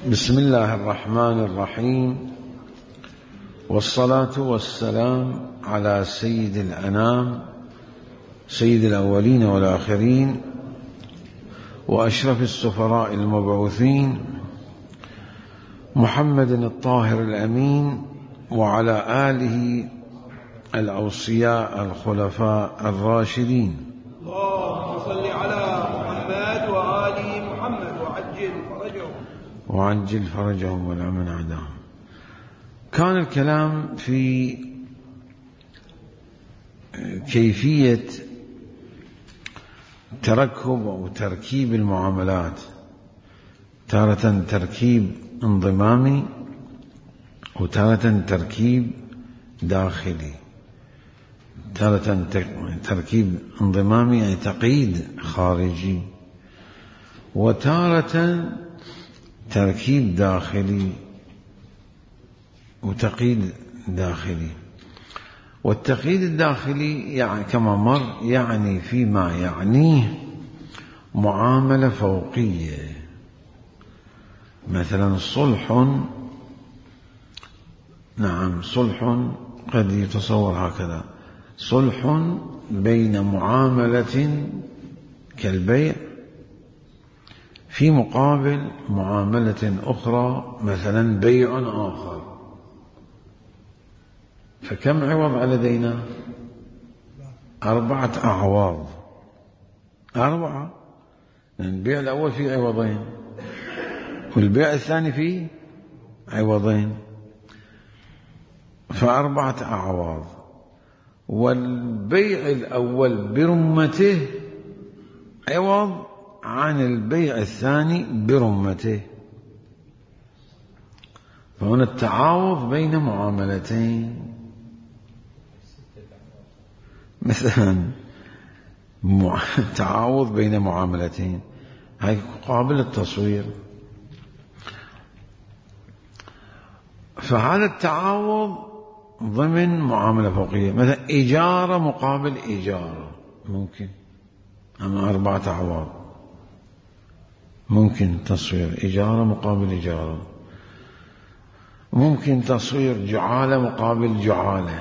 بسم الله الرحمن الرحيم، والصلاة والسلام على سيد الأنام، سيد الأولين والآخرين، وأشرف السفراء المبعوثين، محمد الطاهر الأمين، وعلى آله الأوصياء الخلفاء الراشدين. اللهم صل على محمد وآل محمد وعجل فرجهم والأمن عداهم. كان الكلام في كيفية تركب أو تركيب المعاملات، تارة تركيب انضمامي وتارة تركيب داخلي. تارة تركيب انضمامي يعني تقييد خارجي، وتارة تركيب داخلي وتقييد داخلي. والتقييد الداخلي يعني كما مر يعني فيما يعنيه معاملة فوقية، مثلا صلح، نعم صلح قد يتصور هكذا: صلح بين معاملة كالبيع في مقابل معاملة أخرى، مثلا بيع آخر، فكم عوض لدينا؟ 4 أعواض. 4، لأن البيع الأول فيه عوضين والبيع الثاني فيه عوضين، ف4 أعواض. والبيع الأول برمته عوض عن البيع الثاني برمته، فهنا التعاوض بين معاملتين. مثلا تعاوض بين معاملتين هي قابل للتصوير، فهذا التعاوض ضمن معاملة فوقية، مثلا إجارة مقابل إجارة، ممكن، أما 4 أعواض ممكن تصوير إجارة مقابل إجارة، ممكن تصوير جعالة مقابل جعالة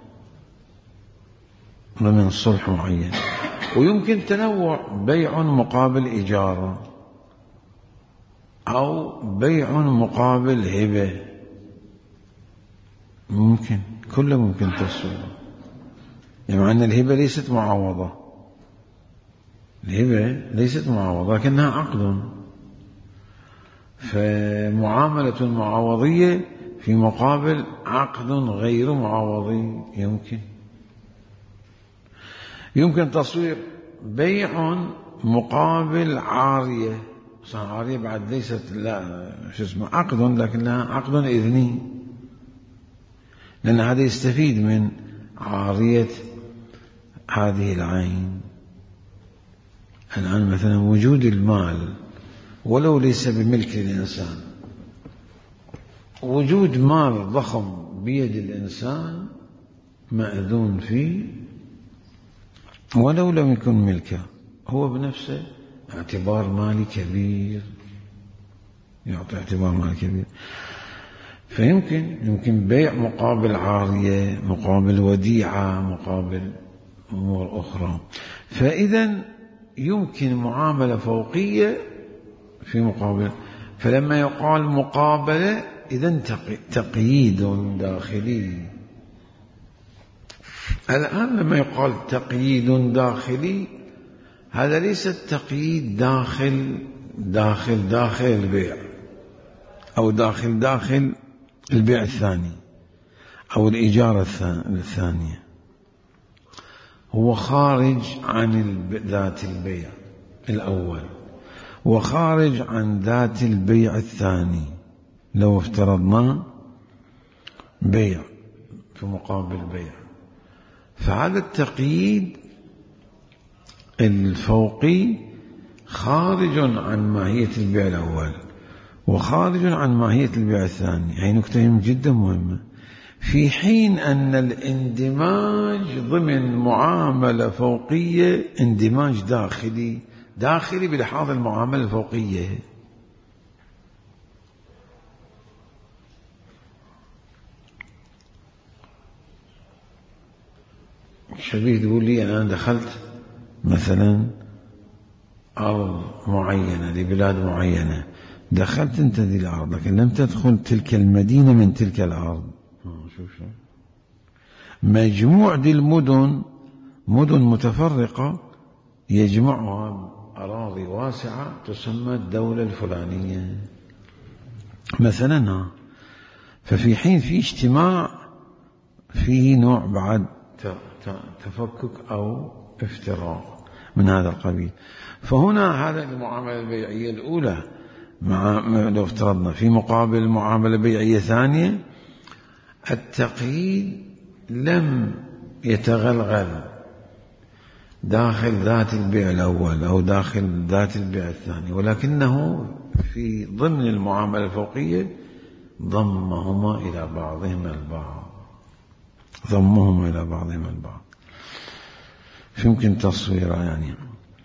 ضمن صلح معين، ويمكن تنوع بيع مقابل إجارة أو بيع مقابل هبة، ممكن، كله ممكن تصوير. يعني أن الهبة ليست معاوضة، الهبة ليست معاوضة لكنها عقد، فمعاملة معاوضية في مقابل عقد غير معاوضي. يمكن تصوير بيع مقابل عارية، عارية بعد ليست عقد لكنها عقد إذني، لأن هذا يستفيد من عارية هذه العين. الآن مثلا وجود المال ولو ليس بملك الإنسان، وجود مال ضخم بيد الإنسان مأذون فيه ولو لم يكن ملكه، هو بنفسه اعتبار مالي كبير، يعطي اعتبار مالي كبير. فيمكن بيع مقابل عارية، مقابل وديعة، مقابل أمور أخرى. فإذا يمكن معاملة فوقية في مقابل، فلما يقال مقابلة إذن تقييد داخلي. الآن لما يقال تقييد داخلي، هذا ليس التقييد داخل البيع، أو داخل البيع الثاني أو الإجارة الثانية، هو خارج عن ذات البيع الأول وخارج عن ذات البيع الثاني. لو افترضنا بيع في مقابل بيع، فهذا التقييد الفوقي خارج عن ماهية البيع الأول وخارج عن ماهية البيع الثاني. هي نكتة جدا مهمة، في حين أن الاندماج ضمن معاملة فوقية اندماج داخلي بلحاظ المعاملة الفوقية. شبيه تقول لي أنا دخلت مثلا أرض معينة لبلاد معينة، دخلت أنت ذي الأرض لكن لم تدخل تلك المدينة من تلك الأرض. شوف مجموع دي المدن مدن متفرقة يجمعها أراضي واسعة تسمى الدولة الفلانية مثلا. ففي حين في اجتماع فيه نوع بعد تفكك أو افتراق من هذا القبيل. فهنا هذا المعاملة البيعية الأولى لو افترضنا في مقابل معاملة بيعية ثانية، التقييد لم يتغلغل داخل ذات البيع الأول أو داخل ذات البيع الثاني، ولكنه في ضمن المعاملة الفوقية ضمهما إلى بعضهما البعض. فيمكن تصويره يعني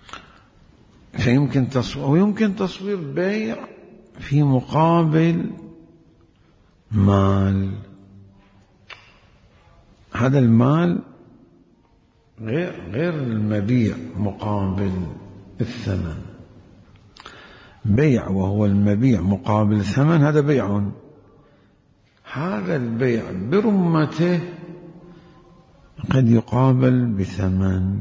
ويمكن تصوير بيع في مقابل مال. هذا المال غير المبيع مقابل الثمن. بيع وهو المبيع مقابل ثمن، هذا بيع. هذا البيع برمته قد يقابل بثمن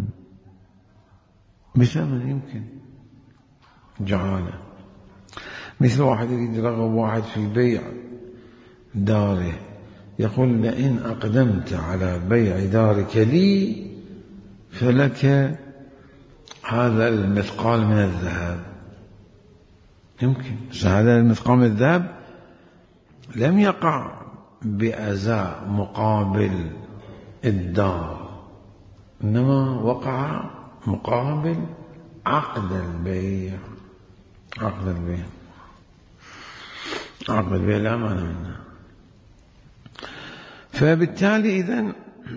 يمكن جعاله. مثل واحد يريد يرغب واحد في بيع داره، يقول لئن أقدمت على بيع دارك لي فلك هذا المثقال من الذهب. يمكن هذا المثقال من الذهب لم يقع بأزاء مقابل الدار، إنما وقع مقابل عقد البيع لا معنى منه. فبالتالي إذن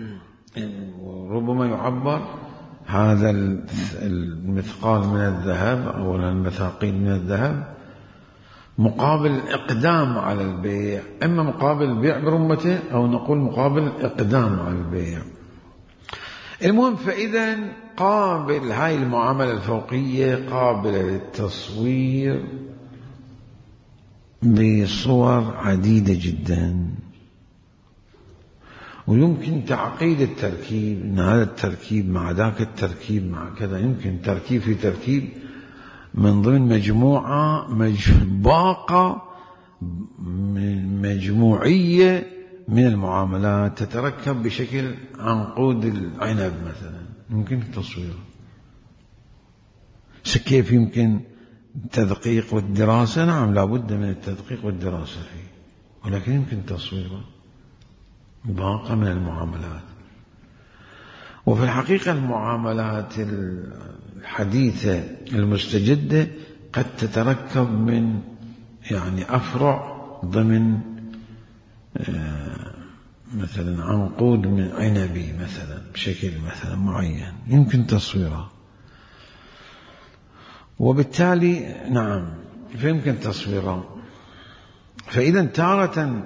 ربما يعبر هذا المثقال من الذهب أو المثاقيل من الذهب مقابل الإقدام على البيع، إما مقابل البيع برمته أو نقول مقابل الإقدام على البيع. المهم، فإذا قابل هاي المعاملة الفوقية قابلة للتصوير بصور عديدة جدا، ويمكن تعقيد التركيب، إن هذا التركيب مع ذاك التركيب مع كذا، يمكن تركيب في تركيب من ضمن مجموعة باقة مجموعية من المعاملات تتركب بشكل عنقود العنب مثلا، يمكن التصوير. كيف يمكن التدقيق والدراسة؟ نعم، لابد من التدقيق والدراسة فيه، ولكن يمكن تصويره باقة من المعاملات. وفي الحقيقة المعاملات الحديثة المستجدة قد تتركب من أفرع ضمن مثلا عنقود من عنبي مثلا بشكل مثلا معين، يمكن تصويره. وبالتالي نعم فيمكن تصويره. فإذا تارة،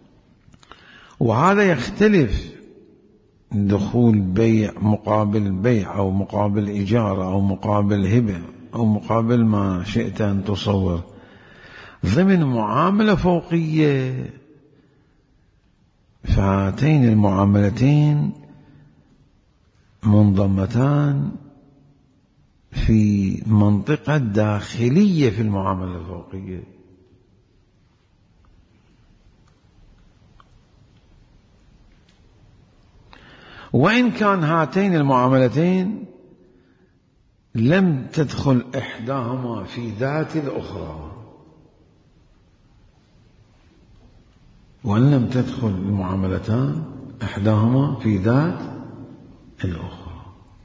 وهذا يختلف دخول بيع مقابل بيع أو مقابل إجارة أو مقابل هبة أو مقابل ما شئت أن تصور ضمن معاملة فوقية. فهاتين المعاملتين منضمتان في منطقة داخلية في المعاملة الفوقية. وإن كان هاتين المعاملتين لم تدخل إحداهما في ذات الأخرى، وإن لم تدخل المعاملتان إحداهما في ذات الأخرى،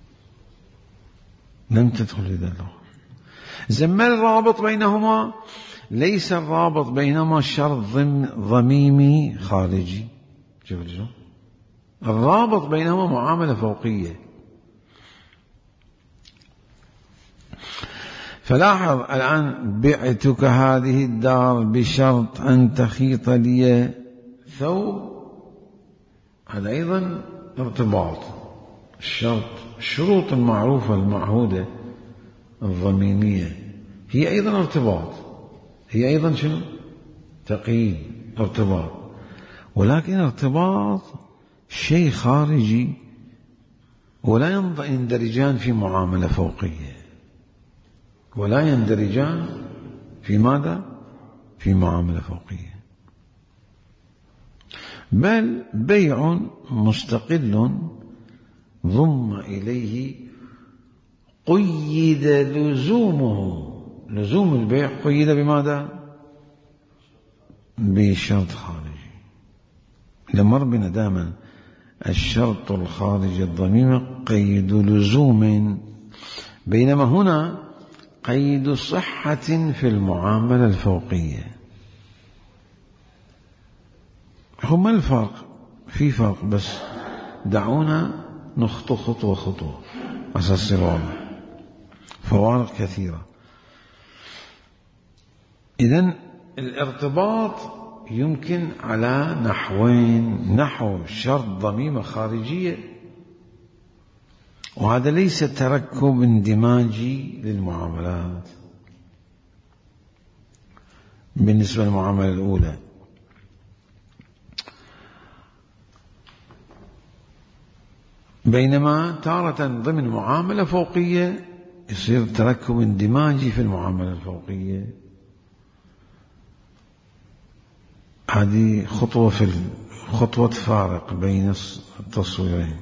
لم تدخل في ذات الأخرى. زما الرابط بينهما ليس الرابط بينهما شرط ضميمي خارجي. شوف الرابط بينهما معاملة فوقية. فلاحظ الآن: بعتك هذه الدار بشرط أن تخيط لي ثوب. هذا أيضا ارتباط، الشروط المعروفة المعهودة الضمينية هي أيضا ارتباط، هي أيضا شنو؟ تقييد، ارتباط، ولكن ارتباط شيء خارجي ولا يندرجان في معاملة فوقية، ولا يندرجان في ماذا؟ في معاملة فوقية، بل بيع مستقل ضم إليه قيد لزومه. لزوم البيع قيد بماذا؟ بشرط خارجي. لمر بنا دائما الشرط الخارجي الضميم قيد لزوم، بينما هنا قيد صحة في المعاملة الفوقية. هما الفرق؟ في فرق، بس دعونا نخطو خطوة خطوة عشان يصير واضح. فوارق كثيرة. إذن الارتباط يمكن على نحوين: نحو شرط ضميمة خارجية، وهذا ليس تركب اندماجي للمعاملات بالنسبة للمعاملة الأولى، بينما تارة ضمن معاملة فوقية يصير تركب اندماجي في المعاملة الفوقية. هذه خطوة فارق بين التصويرين.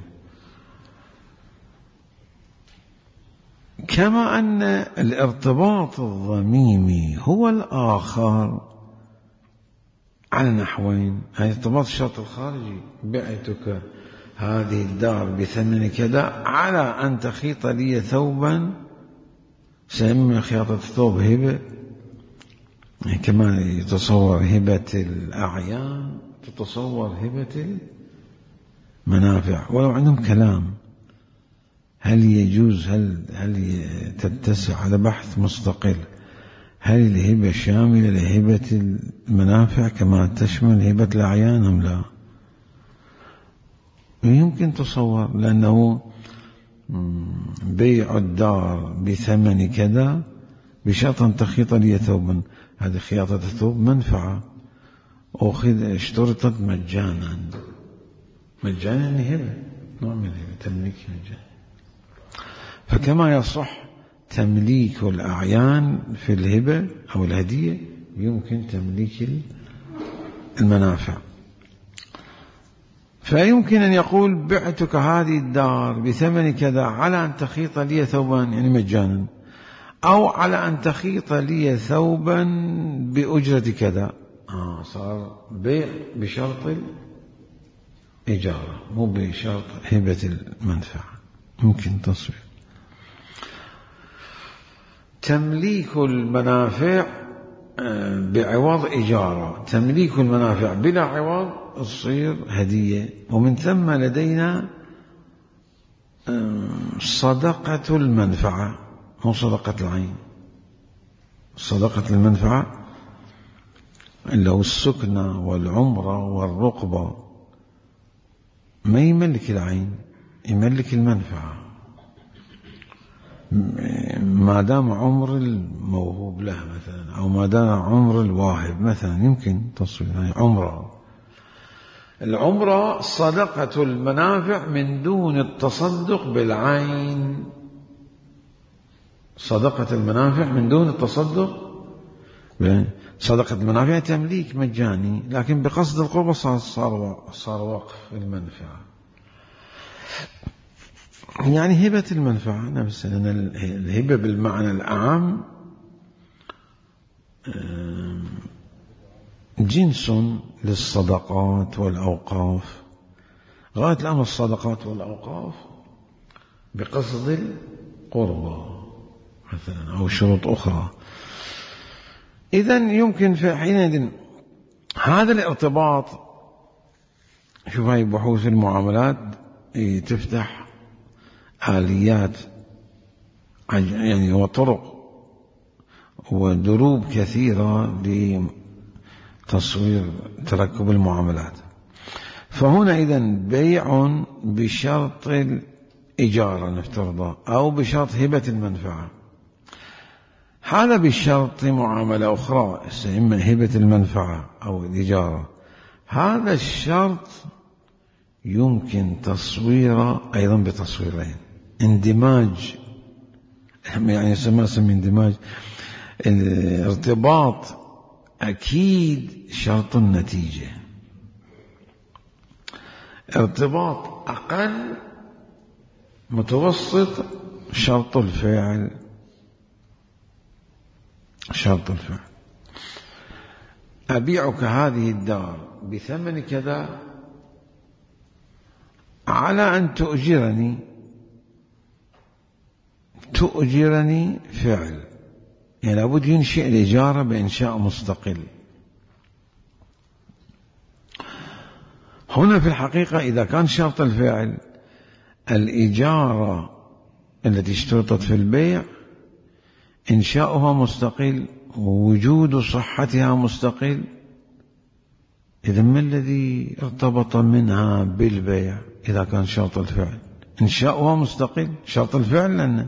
كما أن الارتباط الضميمي هو الآخر على نحوين: هذا ارتباط الشرط الخارجي، بعتك هذه الدار بثمن كذا على أن تخيط لي ثوبا، سمي خياطة الثوب هبة، كما يتصور هبة الأعيان تتصور هبة المنافع. ولو عندهم كلام هل يجوز، هل تتسع على بحث مستقل، هل الهبة شاملة لهبة المنافع كما تشمل هبة الأعيان أم لا؟ يمكن تصور، لأنه بيع الدار بثمن كذا بشرط أن تخيط لي ثوبا، هذه خياطة الثوب منفعة اشترطت مجانا. مجانا هبة، نوع من الهبة، تمليك مجانا. فكما يصح تمليك الأعيان في الهبة أو الهدية، يمكن تمليك المنافع. فيمكن أن يقول: بعتك هذه الدار بثمن كذا على أن تخيط لي ثوبا، يعني مجانا، أو على أن تخيط لي ثوبا بأجرة كذا. صار بيع بشرط الإجارة، مو بشرط هبة المنفعة. ممكن تصوير. تمليك المنافع بعوض إجارة، تمليك المنافع بلا عوض تصير هدية. ومن ثم لدينا صدقة المنفعة، مو صدقة العين. صدقة المنفعة اللي هو السكنة والعمرة والرقبة، ما يملك العين، يملك المنفعة ما دام عمر الموهوب له مثلا، أو ما دام عمر الواهب مثلا، يمكن تصوير عمرة. العمرة صدقة المنافع من دون التصدق بالعين، صدقة المنافع من دون التصدق. صدقة المنافع تمليك مجاني، لكن بقصد القربة صار وقف المنفعة، يعني هبة المنفعة نفسها. لأن الهبة بالمعنى الأعم جنس للصدقات والأوقاف. غاية الأمر الصدقات والأوقاف بقصد القربة مثلا أو شروط أخرى. إذن يمكن في حينئذ هذا الارتباط. شوف هاي بحوث المعاملات تفتح آليات يعني وطرق ودروب كثيرة لتصوير تركب المعاملات. فهنا إذن بيع بشرط إجارة نفترضها أو بشرط هبة المنفعة، هذا بشرط معاملة أخرى إما هبة المنفعة أو الإجارة. هذا الشرط يمكن تصويره أيضا بتصويرين: اندماج، يعني يسمى اندماج الارتباط أكيد شرط النتيجة، ارتباط أقل متوسط شرط الفعل. شرط الفعل: أبيعك هذه الدار بثمن كذا على أن تؤجرني فعل، يعني لابد ينشئ الإجارة بإنشاء مستقل. هنا في الحقيقة إذا كان شرط الفعل الإجارة التي اشترطت في البيع إنشاؤها مستقل ووجود صحتها مستقل، إذا ما الذي ارتبط منها بالبيع؟ إذا كان شرط الفعل إنشاؤها مستقل شرط الفعل، لأنه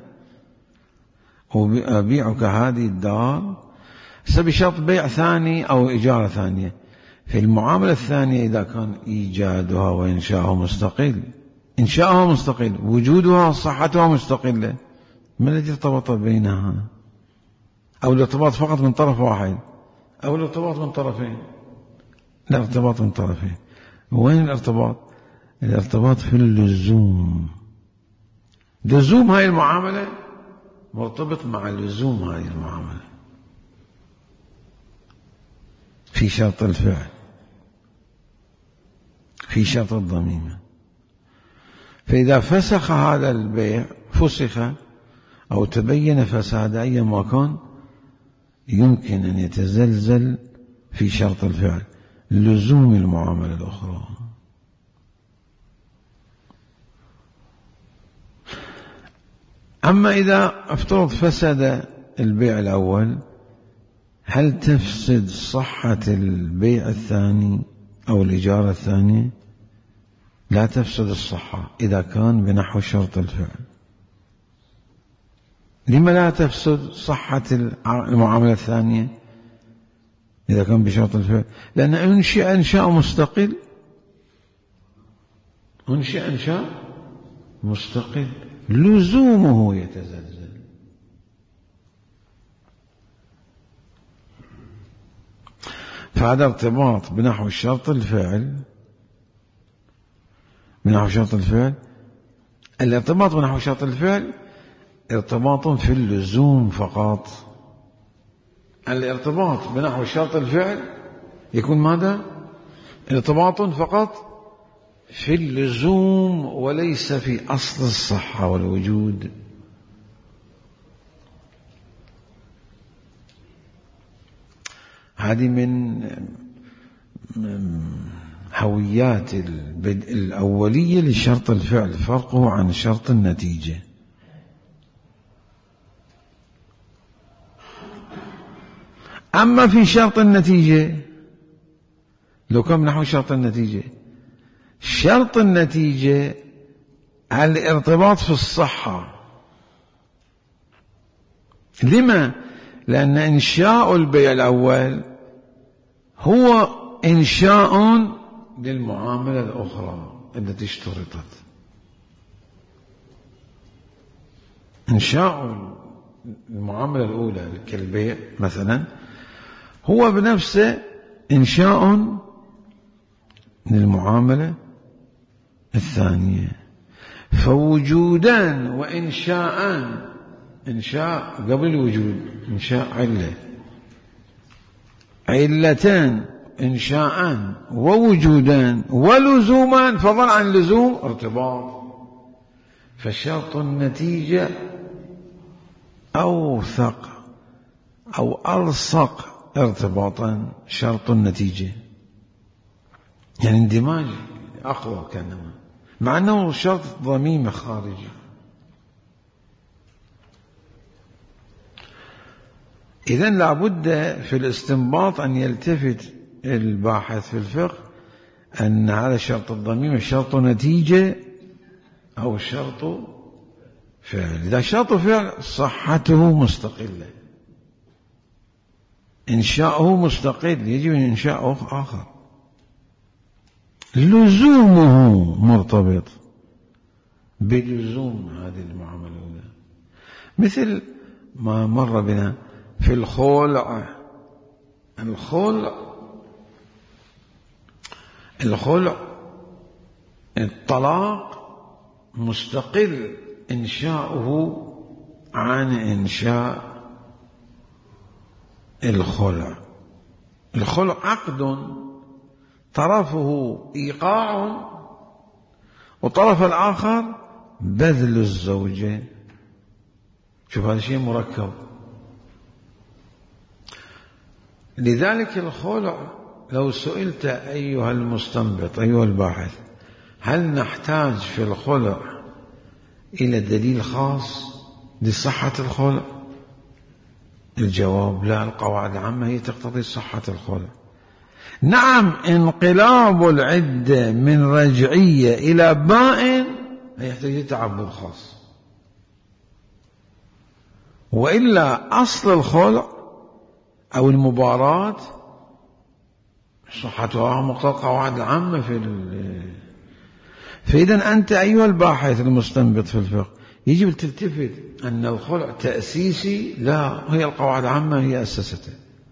أبيعك هذه الدار بشرط بيع ثاني أو إجارة ثانية. في المعاملة الثانية إذا كان إيجادها وإنشاؤها مستقل، إنشاؤها مستقل، وجودها وصحتها مستقلة، ما الذي ارتبط بينها؟ أو الارتباط فقط من طرف واحد أو الارتباط من طرفين؟ لا، ارتباط من طرفين. وين الارتباط؟ الارتباط في اللزوم. لزوم هاي المعاملة مرتبط مع لزوم هاي المعاملة في شرط الفعل، في شرط الضميمة. فإذا فسخ هذا البيع، فسخ أو تبين فساد أيما كان، يمكن أن يتزلزل في شرط الفعل لزوم المعاملة الأخرى. أما إذا افترض فسد البيع الأول، هل تفسد صحة البيع الثاني أو الإجارة الثانية؟ لا تفسد الصحة إذا كان بنحو شرط الفعل. لما لا تفسد صحة المعاملة الثانية إذا كان بشرط الفعل؟ لأن أنشئ إنشاء مستقل، أنشئ إنشاء مستقل لزومه يتزلزل. فهذا ارتباط بنحو شرط الفعل، بنحو شرط الفعل. الارتباط بنحو شرط الفعل ارتباط في اللزوم فقط. الارتباط بنحو شرط الفعل يكون ماذا؟ ارتباط فقط في اللزوم وليس في أصل الصحة والوجود. هذه من هويات الأولية لشرط الفعل، فرقه عن شرط النتيجة. أما في شرط النتيجة، لو كان نحو شرط النتيجة، شرط النتيجة الارتباط في الصحة. لما؟ لأن إنشاء البيع الأول هو إنشاء للمعاملة الأخرى التي اشترطت. إنشاء المعاملة الأولى كالبيع مثلا هو بنفسه إنشاء للمعاملة الثانية. فوجودان وإنشاءان، إنشاء قبل الوجود، إنشاء علة، علتان إنشاءان ووجودان ولزومان، فضلا عن لزوم ارتباط. فشرط النتيجة أوثق أو ألصق ارتباطا شرط النتيجة، يعني اندماج أقوى كانما، مع أنه شرط ضميمة خارجي. إذن لابد في الاستنباط أن يلتفت الباحث في الفقه أن على شرط الضميمة شرط نتيجة أو شرط فإذا شرط فعل صحته مستقلة، إنشاؤه مستقل، يجب إنشاء آخر. لزومه مرتبط بلزوم هذه المعاملة الأولى، مثل ما مر بنا في الخلع. الخلع الطلاق مستقل إنشاؤه عن إنشاء الخلع. الخلع عقد طرفه إيقاع وطرف الآخر بذل الزوجين. شوف هذا شيء مركب. لذلك الخلع لو سئلت أيها المستنبط أيها الباحث هل نحتاج في الخلع إلى دليل خاص لصحة الخلع؟ الجواب لا، القواعد العامة هي تقتضي صحة الخلع. نعم، انقلاب العدة من رجعية إلى بائن يحتاج تعبد خاص، وإلا أصل الخلع أو المباراة صحتها مقتضى القواعد العامة فإذا أنت أيها الباحث المستنبط في الفقه يجب تلتفت أن الخلع تأسيسي، لا، هي القواعد العامة هي أسسته.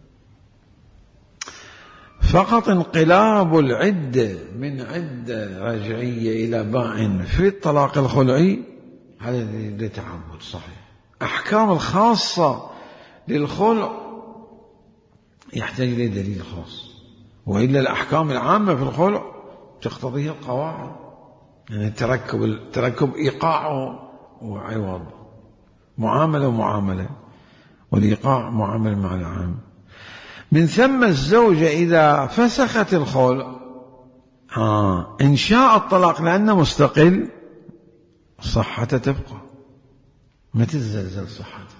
فقط انقلاب العدة من عدة رجعية إلى بائن في الطلاق الخلعي هذا لتعبد صحيح. أحكام الخاصة للخلع يحتاج إلى دليل خاص، وإلا الأحكام العامة في الخلع تقتضيها القواعد، يعني تركب إيقاع وعوض، معاملة ومعاملة، والإيقاع معامل مع العام. من ثم الزوجة إذا فسخت الخلع إنشاء الطلاق لأنه مستقل صحته تبقى، ما تتزلزل صحته.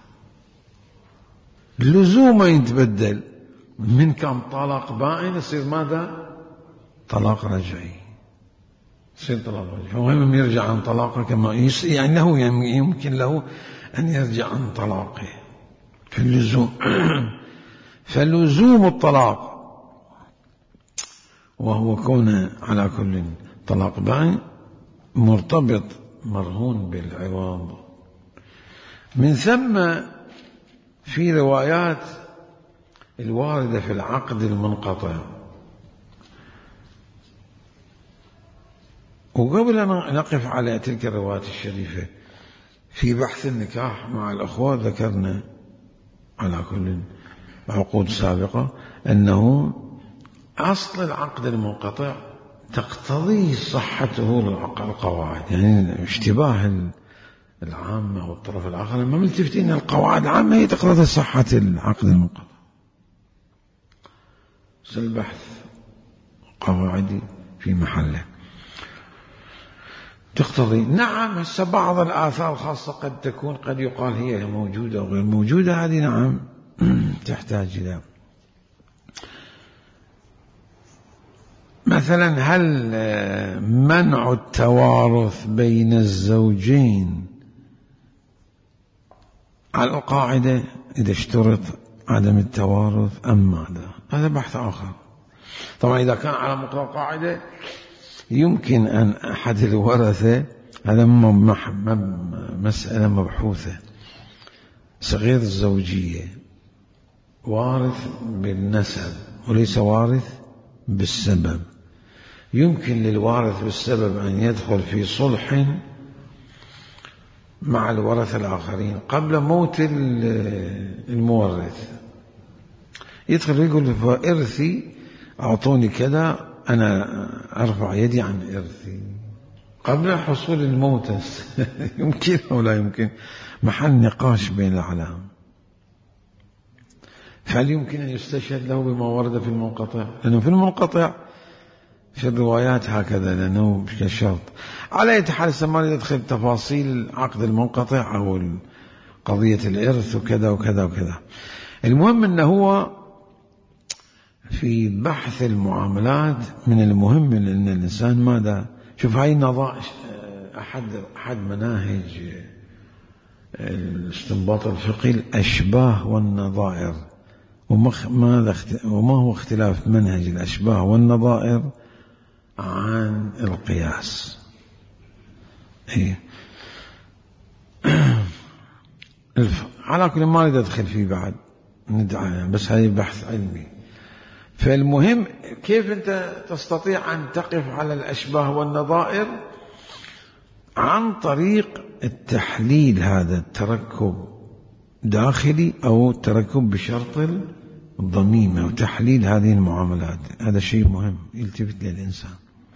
لزوم يتبدل من كان طلاق بائن يصير ماذا؟ طلاق رجعي، يصير طلاق رجعي. المهم يرجع عن طلاقه كما يعني له يمكن له أن يرجع عن طلاقه في اللزوم. فلزوم الطلاق وهو كون على كل طلاق بائن مرتبط مرهون بالعوض. من ثم في روايات الواردة في العقد المنقطع. وقبل أن نقف على تلك الروايات الشريفة في بحث النكاح مع الأخوة ذكرنا على كل عقود سابقة أنه أصل العقد المنقطع تقتضي صحته القواعد، يعني اشتباه العامة والطرف الآخر لما ملتفتين القواعد العامة هي تقتضي صحة العقد المنقطع. البحث قواعدي في محله تقتضي. نعم، هسه بعض الآثار الخاصة قد يقال هي موجودة أو غير موجودة، هذه نعم تحتاج إلى مثلا هل منع التوارث بين الزوجين على القاعدة إذا اشترط عدم التوارث أم ماذا؟ هذا بحث آخر. طبعا إذا كان على مقتضى القاعدة يمكن أن أحد الورثة، هذا مسألة مبحوثة، صغير الزوجية وارث بالنسب وليس وارث بالسبب، يمكن للوارث بالسبب أن يدخل في صلح مع الورثة الآخرين قبل موت المورث، يدخل يقول فإرثي أعطوني كذا، أنا أرفع يدي عن إرثي قبل حصول الموت. يمكن أو لا يمكن، محل نقاش بين العلام. فهل يمكن أن يستشهد له بما ورد في المنقطع؟ لأنه في المنقطع في الروايات هكذا، لأنه كشرط. على أي حال ما يدخل تفاصيل عقد المنقطع أو قضية الإرث وكذا وكذا وكذا. المهم أنه هو في بحث المعاملات من المهم أن الإنسان ماذا؟ شوف هاي أحد مناهج الاستنباط الفقهي الأشباه والنظائر. وما هو اختلاف منهج الأشباه والنظائر عن القياس؟ على كل ما أريد أدخل فيه بعد ندعى، بس هذه بحث علمي. فالمهم كيف أنت تستطيع أن تقف على الأشباه والنظائر؟ عن طريق التحليل، هذا التركب داخلي أو التركب بشرط الضميمة، وتحليل هذه المعاملات. هذا شيء مهم يلتفت للإنسان.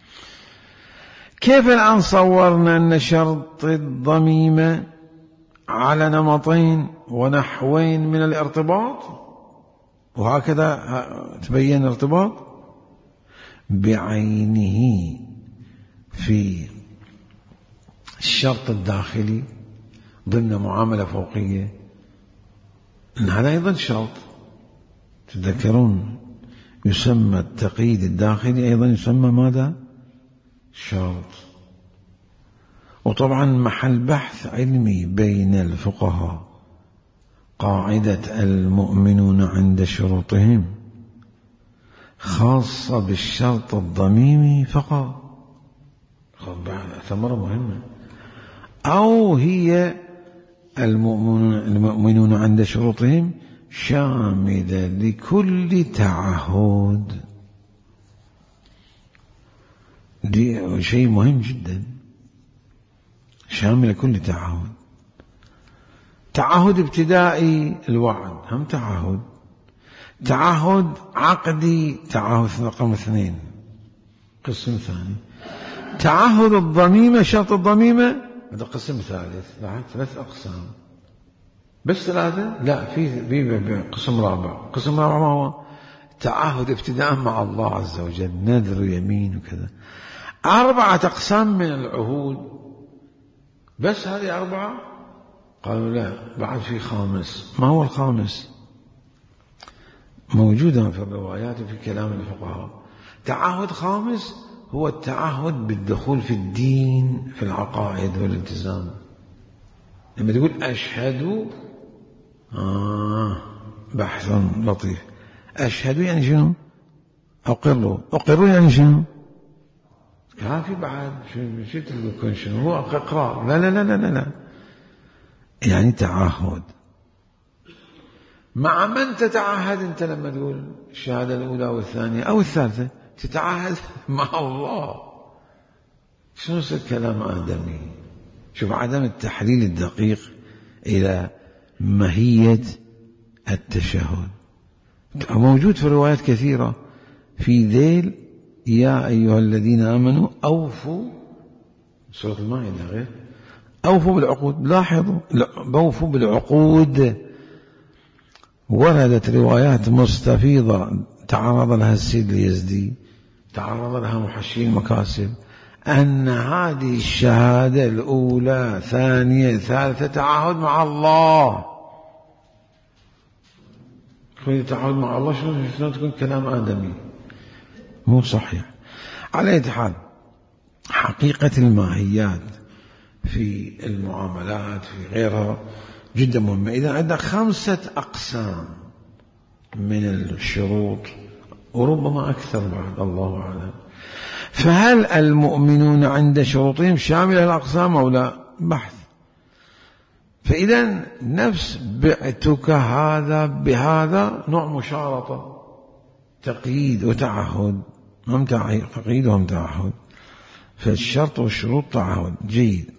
كيف الآن صورنا أن شرط الضميمة على نمطين ونحوين من الارتباط، وهكذا تبين الارتباط بعينه في الشرط الداخلي ضمن معاملة فوقية، إن هذا أيضا شرط. تذكرون يسمى التقييد الداخلي أيضا يسمى ماذا؟ شرط. وطبعا محل بحث علمي بين الفقهاء قاعدة المؤمنون عند شروطهم خاصة بالشرط الضميمي فقط. ثمرة مهمة. أو هي المؤمنون عند شروطهم شاملة لكل تعهد. دي شيء مهم جدا، شامل كل تعهد. تعهد ابتدائي الوعد هم تعهد، تعهد عقدي تعهد رقم 2 قسم ثاني، تعهد الضميمة شرط الضميمة هذا قسم ثالث. 3 أقسام بس 3؟ لا، في قسم رابع. قسم رابع ما هو؟ تعهد ابتداء مع الله عز وجل، نذر ويمين وكذا. 4 أقسام من العهود، بس هذه 4؟ قالوا لا، بعد في خامس. ما هو الخامس؟ موجودا في الروايات وفي كلام الفقهاء. تعهد خامس هو التعهد بالدخول في الدين، في العقائد والالتزام. لما تقول أشهد، بحث لطيف. أشهد يعني شنو؟ أقر يعني شنو؟ في بعد شو تقول شنو؟ هو إقرار؟ لا لا لا لا لا، يعني تعهد. مع من تتعهد أنت لما تقول الشهادة الأولى والثانية أو الثالثة؟ تتعهد مع الله. شنو كلام آدمي؟ شوف عدم التحليل الدقيق إلى ماهية التشهد. موجود في روايات كثيرة في ذيل يا أيها الذين آمنوا أوفوا، سورة المائدة غير، أوفوا بالعقود. لاحظوا، أوفوا بالعقود. وردت روايات مستفيضة تعرض لها السيد اليزدي، تعرض لها محشي المكاسب، أن هذه الشهادة الأولى ثانية ثالثة تعهد مع الله. تعهد مع الله شنو تكون كلام آدمي؟ مو صحيح. على أي حال، حقيقة الماهيات في المعاملات في غيرها جدا مهمة. إذا عندنا 5 أقسام من الشروط وربما أكثر بعد، الله أعلم. فهل المؤمنون عند شروطهم شامل الأقسام أو لا؟ بحث. فإذا نفس بعتك هذا بهذا نوع مشارطة، تقييد وتعهد، هم تقييد وهم تعهد. فالشرط والشروط تعهد. جيد.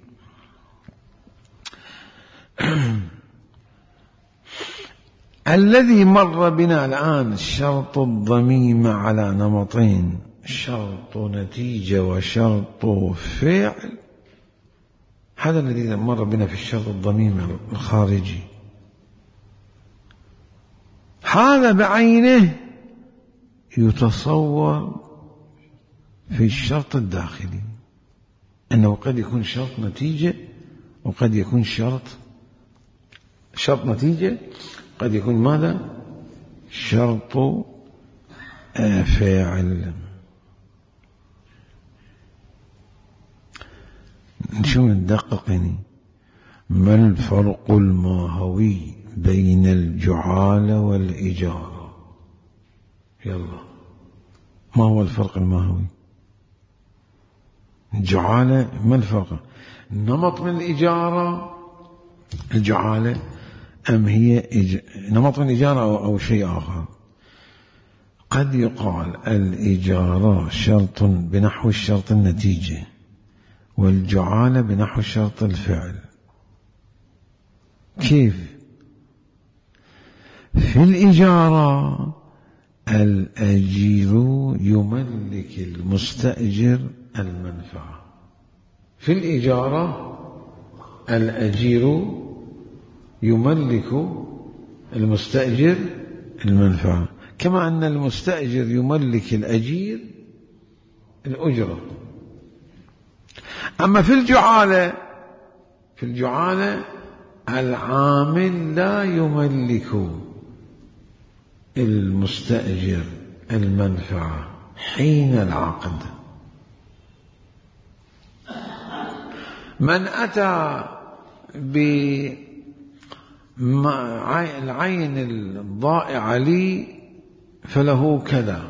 الذي مر بنا الآن شرط الضميمة على نمطين، شرط نتيجة وشرط فعل. هذا الذي مر بنا في الشرط الضميمة الخارجي، هذا بعينه يتصور في الشرط الداخلي، أنه قد يكون شرط نتيجة وقد يكون شرط نتيجة، قد يكون ماذا؟ شرط فاعل. شو ندقق يعني؟ ما الفرق الماهوي بين الجعالة والإجارة؟ يلا، ما هو الفرق الماهوي؟ الجعالة ما الفرق؟ نمط من الإجارة الجعالة، أم هي نمط من الإجارة أو شيء آخر؟ قد يقال الإجارة شرط بنحو الشرط النتيجة، والجعالة بنحو الشرط الفعل. كيف؟ في الإجارة الأجير يملك المستأجر المنفعة. في الإجارة الأجير يملك المستأجر المنفعة، كما أن المستأجر يملك الأجير الأجرة. أما في الجعالة العامل لا يملك المستأجر المنفعة حين العقد. من أتى بالعين الضائعة لي فله كذا،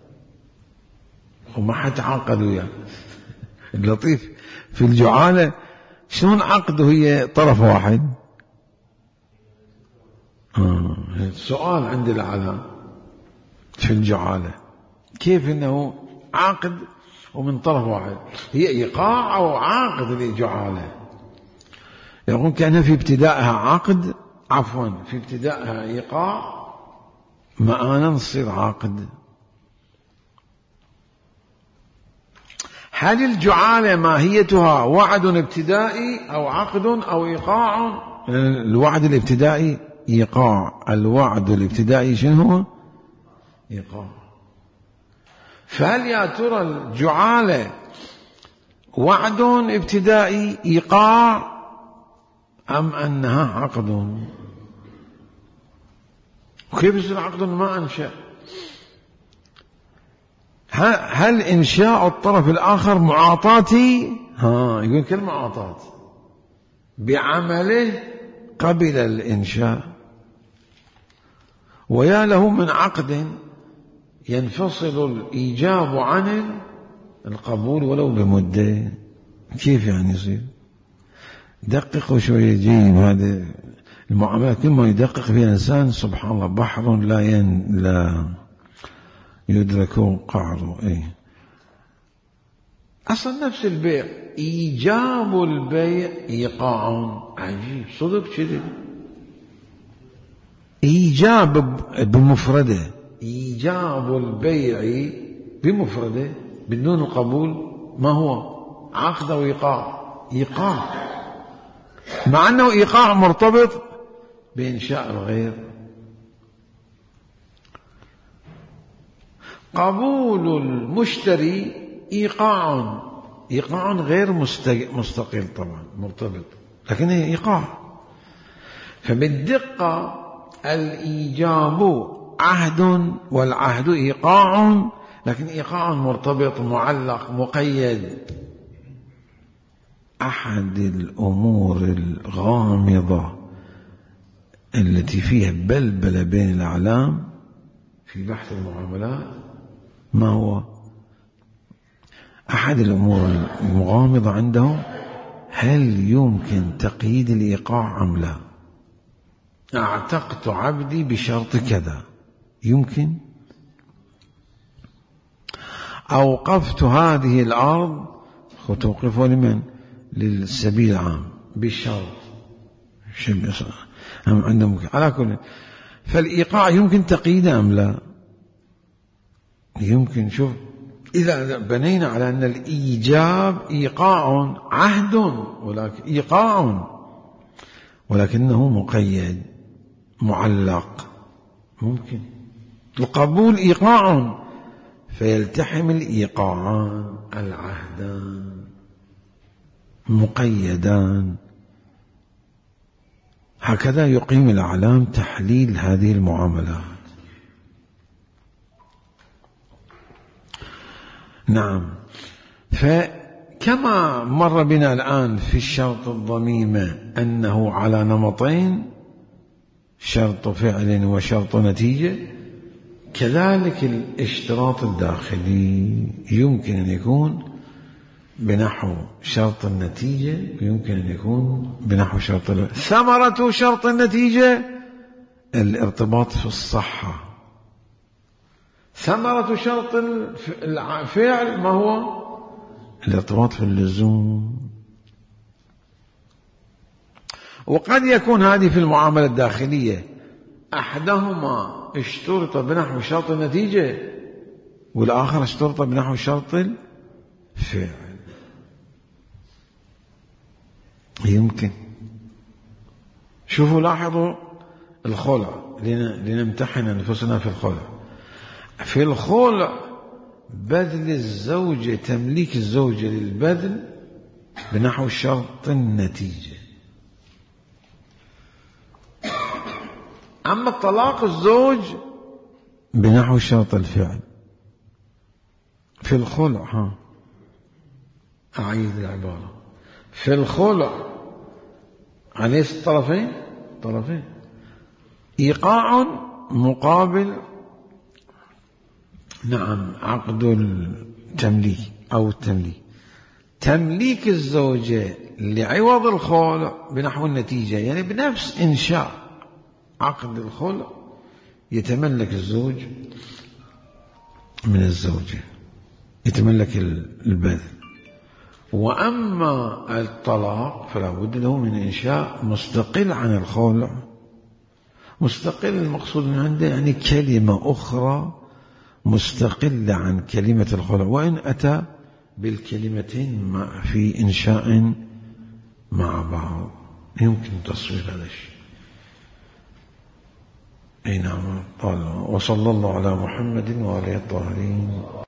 وما حد عقد وياه. اللطيف في الجعالة شلون عقده هي طرف واحد؟ السؤال عند العلام في الجعالة كيف انه عقد ومن طرف واحد؟ هي ايقاع او عقد الجعالة؟ يقول كان في ابتدائها عقد، عفوا في ابتدائها ايقاع، معانا نصير عقد. هل الجعالة ماهيتها وعد ابتدائي أو عقد أو إيقاع؟ الوعد الابتدائي إيقاع، الوعد الابتدائي شنو هو؟ إيقاع. فهل يا ترى الجعالة وعد ابتدائي إيقاع أم أنها عقد؟ وكيف يصير عقد ما أنشأ؟ هل إنشاء الطرف الآخر معاطاتي؟ يقول كالمعاطاة بعمله قبل الإنشاء. ويا له من عقد ينفصل الإيجاب عن القبول ولو بمدة. كيف يعني يصير؟ دققوا شوية جيد. هذه المعاملات كل ما يدقق فيها الإنسان سبحان الله بحر لا يدرك قعره. أصلا نفس البيع، إيجاب البيع إيقاع. عجيب صدق كذب. إيجاب بمفرده، إيجاب البيع بمفرده بدون القبول ما هو؟ عقد أو إيقاع؟ إيقاع، مع أنه إيقاع مرتبط بإنشاء الغير. قبول المشتري إيقاع، إيقاع غير مستقل طبعا، مرتبط، لكنه إيقاع. فبالدقة الإيجاب عهد والعهد إيقاع، لكن إيقاع مرتبط معلق مقيد. أحد الأمور الغامضة التي فيها بلبلة بين الأعلام في بحث المعاملات ما هو؟ أحد الأمور المغامضة عندهم هل يمكن تقييد الإيقاع أم لا؟ أعتقت عبدي بشرط كذا، يمكن؟ أوقفت هذه الأرض، توقفها لمن؟ للسبيل العام بالشرط. عندهم على كل. فالإيقاع يمكن تقييده أم لا؟ يمكن. شوف، إذا بنينا على أن الإيجاب إيقاع عهد، ولكن إيقاع ولكنه مقيد معلق، ممكن. القبول إيقاع، فيلتحم الإيقاعان العهدان مقيدان. هكذا يقيم الأعلام تحليل هذه المعاملات. فكيف كما مر بنا الآن في الشرط الضميمة أنه على نمطين، شرط فعل وشرط نتيجة، كذلك الاشتراط الداخلي يمكن أن يكون بنحو شرط النتيجة ويمكن أن يكون بنحو شرط ثمرة شرط النتيجة الارتباط في الصحة. ثمرة شرط الفعل ما هو؟ الارتباط في اللزوم. وقد يكون هذه في المعاملة الداخلية أحدهما اشترط بنحو شرط النتيجة والآخر اشترط بنحو شرط الفعل. يمكن. شوفوا لاحظوا الخلع، لنمتحن أنفسنا في الخلع. في الخلع بذل الزوجة، تمليك الزوجة للبذل بنحو شرط النتيجة. أما الطلاق الزوج بنحو شرط الفعل. في الخلع أعيد العبارة. في الخلع عليه طرفين إيقاع مقابل عقد التمليك أو التمليك. تمليك الزوجة لعوض الخلع بنحو النتيجة، يعني بنفس إنشاء عقد الخلع يتملك الزوج من الزوجة، يتملك البذل. وأما الطلاق فلا بد له من إنشاء مستقل عن الخلع. مستقل المقصود من عنده يعني كلمة أخرى مستقلة عن كلمة الخلع، وإن أتى بالكلمتين في إنشاء مع بعض يمكن تصوير هذا الشيء. أي نعم. قال وصلى الله على محمد وآله الطاهرين.